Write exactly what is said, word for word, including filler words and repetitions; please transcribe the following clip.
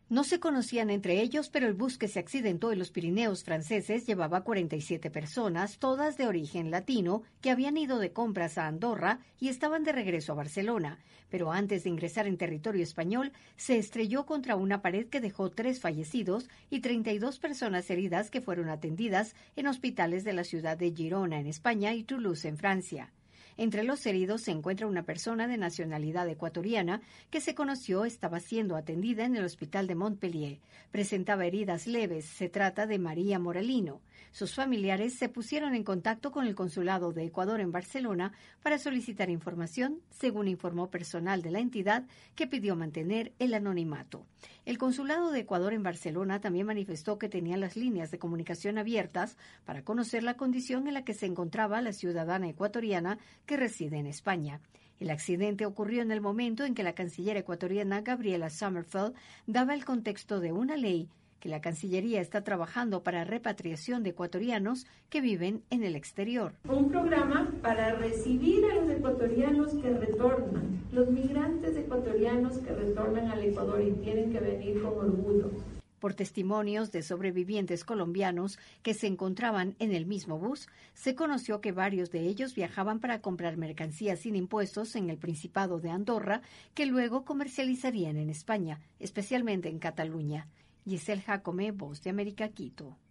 No se conocían entre ellos, pero el bus que se accidentó en los Pirineos franceses llevaba cuarenta y siete personas, todas de origen latino, que habían ido de compras a Andorra y estaban de regreso a Barcelona. Pero antes de ingresar en territorio español, se estrelló contra una pared que dejó tres fallecidos y treinta y dos personas heridas que fueron atendidas en hospitales de la ciudad de Girona, en España, y Toulouse, en Francia. Entre los heridos se encuentra una persona de nacionalidad ecuatoriana que se conoció estaba siendo atendida en el hospital de Montpellier. Presentaba heridas leves. Se trata de María Moralino. Sus familiares se pusieron en contacto con el Consulado de Ecuador en Barcelona para solicitar información, según informó personal de la entidad, que pidió mantener el anonimato. El Consulado de Ecuador en Barcelona también manifestó que tenía las líneas de comunicación abiertas para conocer la condición en la que se encontraba la ciudadana ecuatoriana que reside en España. El accidente ocurrió en el momento en que la canciller ecuatoriana Gabriela Sommerfeld daba el contexto de una ley que la Cancillería está trabajando para repatriación de ecuatorianos que viven en el exterior. Un programa para recibir a los ecuatorianos que retornan, los migrantes ecuatorianos que retornan al Ecuador y tienen que venir con orgullo. Por testimonios de sobrevivientes colombianos que se encontraban en el mismo bus, se conoció que varios de ellos viajaban para comprar mercancías sin impuestos en el Principado de Andorra, que luego comercializarían en España, especialmente en Cataluña. Giselle Jacome, Voz de América, Quito.